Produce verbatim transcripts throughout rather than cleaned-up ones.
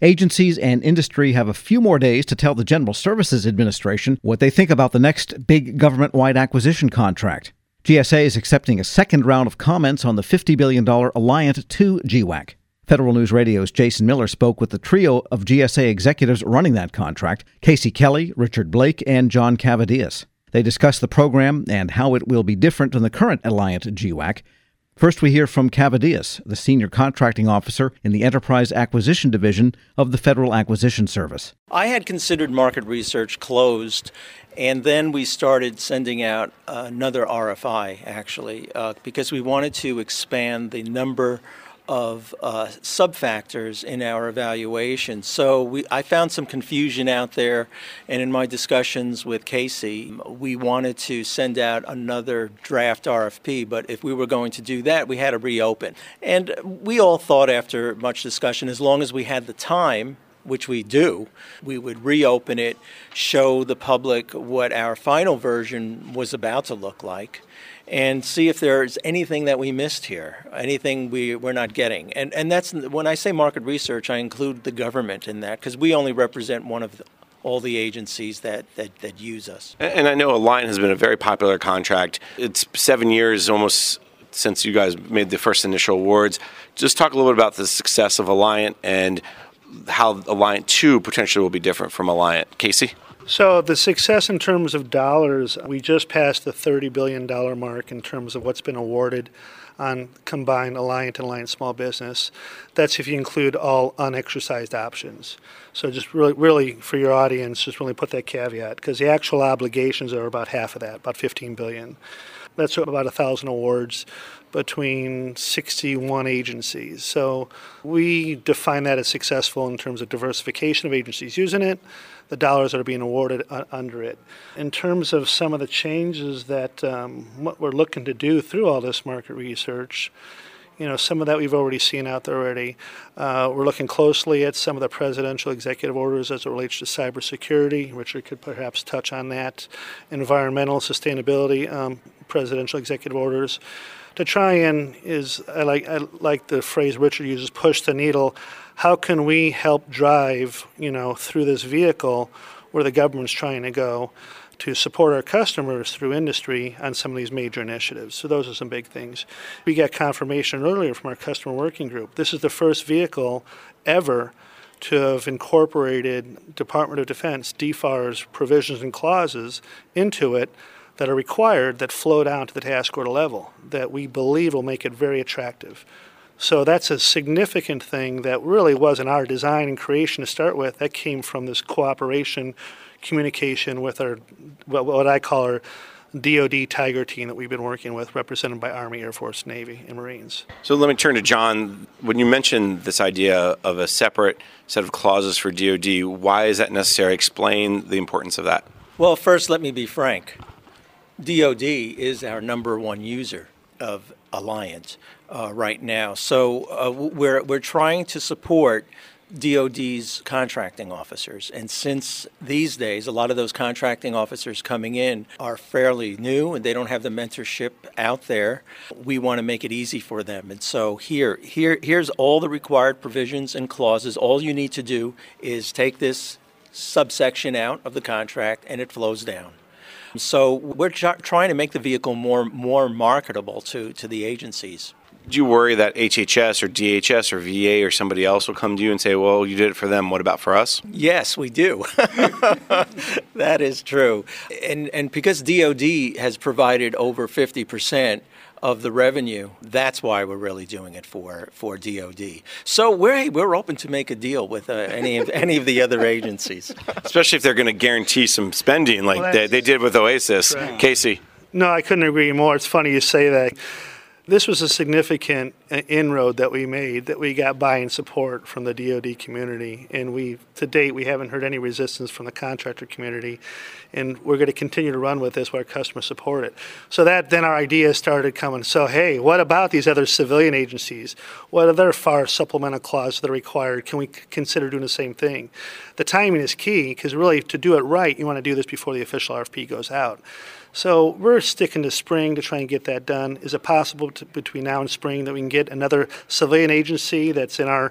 Agencies and industry have a few more days to tell the General Services Administration what they think about the next big government-wide acquisition contract. G S A is accepting a second round of comments on the fifty billion dollars Alliant two G WAC. Federal News Radio's Jason Miller spoke with the trio of G S A executives running that contract, Casey Kelly, Richard Blake, and John Cavadias. They discussed the program and how it will be different than the current Alliant G WAC. First, we hear from Cavadias, the Senior Contracting Officer in the Enterprise Acquisition Division of the Federal Acquisition Service. I had considered market research closed, and then we started sending out another R F I, actually, uh, because we wanted to expand the number of uh, sub-factors in our evaluation. So we, I found some confusion out there, and in my discussions with Casey, we wanted to send out another draft R F P, but if we were going to do that, we had to reopen. And we all thought after much discussion, as long as we had the time, which we do, we would reopen it, show the public what our final version was about to look like, and see if there's anything that we missed here, anything we, we're not getting. And and that's, when I say market research, I include the government in that, because we only represent one of the, all the agencies that, that, that use us. And I know Alliant has been a very popular contract. It's seven years almost since you guys made the first initial awards. Just talk a little bit about the success of Alliant and how Alliant two potentially will be different from Alliant. Casey? So the success in terms of dollars, we just passed the thirty billion dollars mark in terms of what's been awarded on combined Alliant and Alliant Small Business. That's if you include all unexercised options. So just really, really for your audience, just really put that caveat, because the actual obligations are about half of that, about fifteen billion dollars. That's about one thousand awards between sixty-one agencies. So we define that as successful in terms of diversification of agencies using it, the dollars that are being awarded uh, under it. In terms of some of the changes that um, what we're looking to do through all this market research, you know, some of that we've already seen out there already. Uh, we're looking closely at some of the presidential executive orders as it relates to cybersecurity. Richard could perhaps touch on that. Environmental sustainability, um, presidential executive orders. To try and, is I like I like the phrase Richard uses, push the needle. How can we help drive, you know, through this vehicle where the government's trying to go to support our customers through industry on some of these major initiatives? So those are some big things. We got confirmation earlier from our customer working group. This is the first vehicle ever to have incorporated Department of Defense, D F A R's provisions and clauses into it that are required, that flow down to the task order level, that we believe will make it very attractive. So that's a significant thing that really wasn't our design and creation to start with. That came from this cooperation, communication with our, what I call our D O D Tiger team that we've been working with, represented by Army, Air Force, Navy, and Marines. So let me turn to John. When you mentioned this idea of a separate set of clauses for D O D, why is that necessary? Explain the importance of that. Well, first, let me be frank. D O D is our number one user of Alliant uh, right now. So uh, we're we're trying to support D O D's contracting officers. And since these days, a lot of those contracting officers coming in are fairly new and they don't have the mentorship out there, we want to make it easy for them. And so here, here, here's all the required provisions and clauses. All you need to do is take this subsection out of the contract and it flows down. So we're tr- trying to make the vehicle more more marketable to, to the agencies. Do you worry that H H S or D H S or V A or somebody else will come to you and say, well, you did it for them, what about for us? Yes, we do. That is true. And and because D O D has provided over fifty percent of the revenue, that's why we're really doing it for, for D O D. So we're we're open to make a deal with uh, any of any of the other agencies. Especially if they're going to guarantee some spending like well, they, they did with Oasis. Right. Casey? No, I couldn't agree more. It's funny you say that. This was a significant inroad that we made, that we got buy-in support from the D O D community, and we, to date, we haven't heard any resistance from the contractor community, and we're going to continue to run with this where our customers support it. So that then our ideas started coming. So hey, what about these other civilian agencies? What other F A R supplemental clauses that are required? Can we consider doing the same thing? The timing is key, because really to do it right, you want to do this before the official R F P goes out. So we're sticking to spring to try and get that done. Is it possible to, between now and spring that we can get another civilian agency that's in our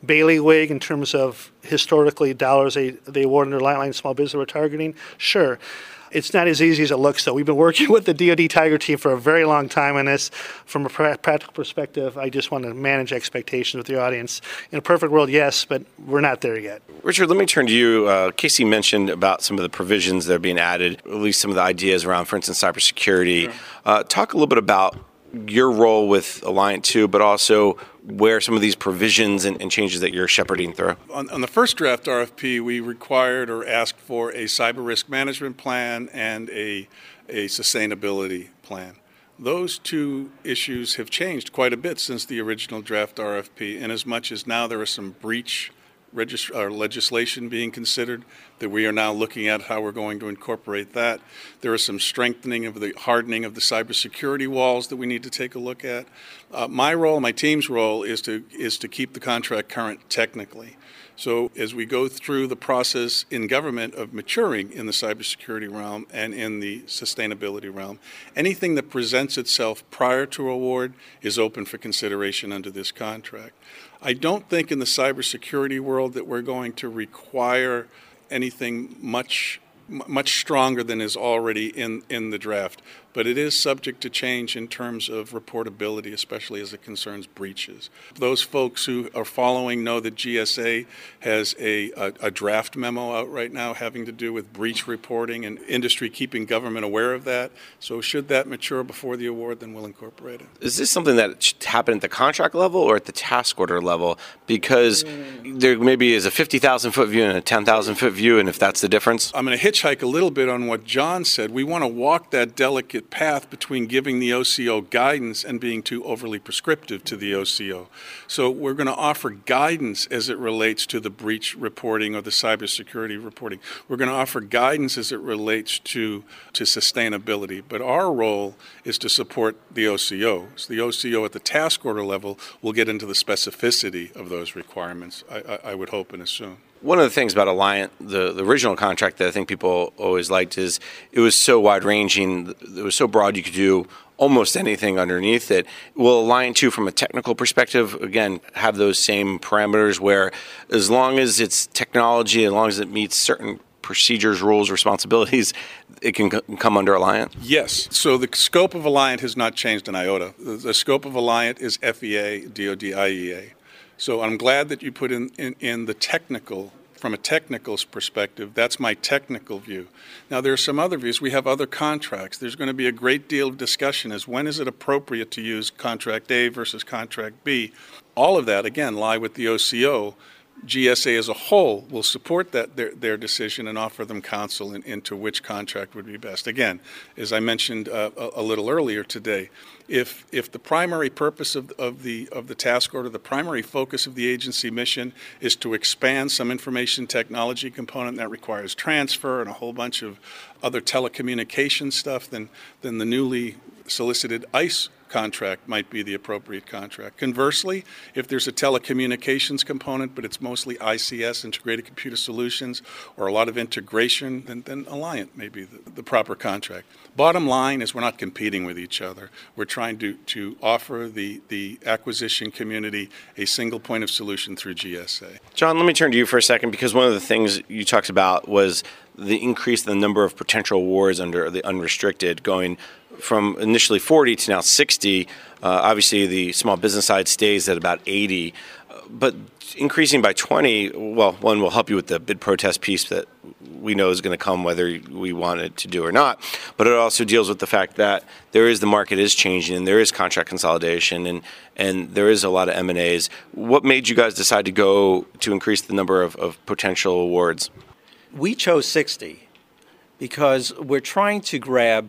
bailiwick in terms of historically dollars they, they award under Alliant Line Small Business we're targeting? Sure. It's not as easy as it looks, though. We've been working with the D O D Tiger team for a very long time on this. From a pra- practical perspective, I just want to manage expectations with the audience. In a perfect world, yes, but we're not there yet. Richard, let me turn to you. Uh, Casey mentioned about some of the provisions that are being added, at least some of the ideas around, for instance, cybersecurity. Sure. Uh, talk a little bit about your role with Alliant two, but also where some of these provisions and, and changes that you're shepherding through. On, on the first draft R F P, we required or asked for a cyber risk management plan and a, a sustainability plan. Those two issues have changed quite a bit since the original draft R F P, in as much as now there is some breach regist- or legislation being considered that we are now looking at how we're going to incorporate that. There is some strengthening of the hardening of the cybersecurity walls that we need to take a look at. Uh, my role, my team's role, is to is to keep the contract current technically. So as we go through the process in government of maturing in the cybersecurity realm and in the sustainability realm, anything that presents itself prior to award is open for consideration under this contract. I don't think in the cybersecurity world that we're going to require anything much much stronger than is already in, in the draft. But it is subject to change in terms of reportability, especially as it concerns breaches. Those folks who are following know that G S A has a, a, a draft memo out right now having to do with breach reporting and industry keeping government aware of that. So should that mature before the award, then we'll incorporate it. Is this something that should happen at the contract level or at the task order level? Because there maybe is a fifty thousand foot view and a ten thousand foot view, and if that's the difference? I'm going to hitchhike a little bit on what John said. We want to walk that delicate path between giving the O C O guidance and being too overly prescriptive to the O C O. So we're going to offer guidance as it relates to the breach reporting or the cybersecurity reporting. We're going to offer guidance as it relates to, to sustainability. But our role is to support the O C O. So the O C O at the task order level will get into the specificity of those requirements, I, I, I would hope and assume. One of the things about Alliant, the, the original contract that I think people always liked, is it was so wide-ranging, it was so broad you could do almost anything underneath it. Will Alliant two, from a technical perspective, again, have those same parameters where as long as it's technology, as long as it meets certain procedures, rules, responsibilities, it can c- come under Alliant? Yes. So the scope of Alliant has not changed an iota. The, the scope of Alliant is F E A, D O D, I E A. So I'm glad that you put in, in, in the technical, from a technical perspective. That's my technical view. Now, there are some other views. We have other contracts. There's going to be a great deal of discussion as when is it appropriate to use contract A versus contract B. All of that, again, lie with the O C O. G S A as a whole will support that their, their decision and offer them counsel in, into which contract would be best. Again, as I mentioned uh, a, a little earlier today, if if the primary purpose of, of the of the task order, the primary focus of the agency mission is to expand some information technology component that requires transfer and a whole bunch of other telecommunication stuff, then then the newly solicited ICE contract might be the appropriate contract. Conversely, if there's a telecommunications component, but it's mostly I C S, Integrated Computer Solutions, or a lot of integration, then, then Alliant may be the, the proper contract. Bottom line is we're not competing with each other. We're trying to, to offer the, the acquisition community a single point of solution through G S A. John, let me turn to you for a second, because one of the things you talked about was the increase in the number of potential awards under the unrestricted, going from initially forty to now sixty. Uh, obviously, the small business side stays at about eighty. Uh, but increasing by twenty, well, one will help you with the bid protest piece that we know is going to come whether we want it to do or not. But it also deals with the fact that there is the market is changing and there is contract consolidation and, and there is a lot of M and A's. What made you guys decide to go to increase the number of, of potential awards? We chose sixty because we're trying to grab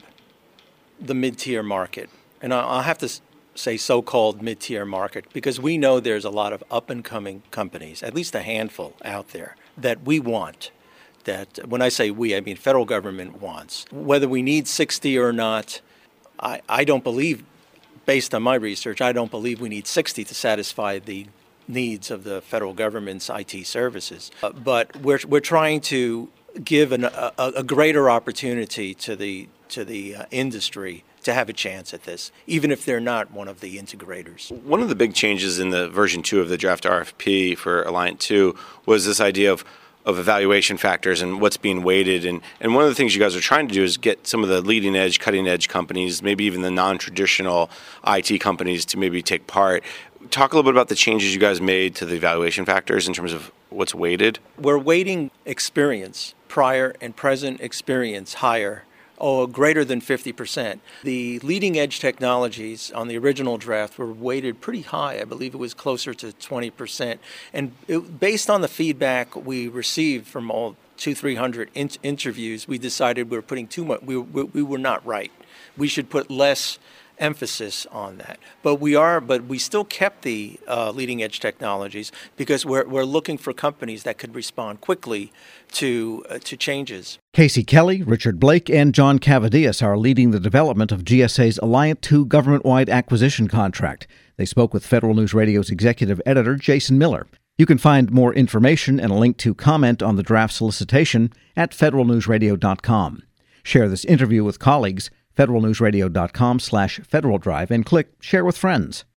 the mid-tier market. And I'll have to say so-called mid-tier market because we know there's a lot of up-and-coming companies, at least a handful out there, that we want. That when I say we, I mean federal government wants. Whether we need sixty or not, I, I don't believe, based on my research, I don't believe we need sixty to satisfy the needs of the federal government's I T services. Uh, but we're we're trying to give an, a, a greater opportunity to the to the uh, industry to have a chance at this, even if they're not one of the integrators. One of the big changes in the version two of the draft R F P for Alliant two was this idea of of evaluation factors and what's being weighted. And, and one of the things you guys are trying to do is get some of the leading edge, cutting edge companies, maybe even the non-traditional I T companies to maybe take part. Talk a little bit about the changes you guys made to the evaluation factors in terms of what's weighted. We're weighting experience, prior and present experience higher, oh, greater than fifty percent. The leading edge technologies on the original draft were weighted pretty high. I believe it was closer to twenty percent. And it, based on the feedback we received from all two, three hundred in- interviews, we decided we were putting too much, we, we, we were not right. We should put less emphasis on that. But we are, but we still kept the uh, leading edge technologies because we're we're looking for companies that could respond quickly to uh, to changes. Casey Kelly, Richard Blake, and John Cavadias are leading the development of G S A's Alliant two government-wide acquisition contract. They spoke with Federal News Radio's executive editor, Jason Miller. You can find more information and a link to comment on the draft solicitation at federal news radio dot com. Share this interview with colleagues, federal news radio dot com slash Federal Drive, and click Share with Friends.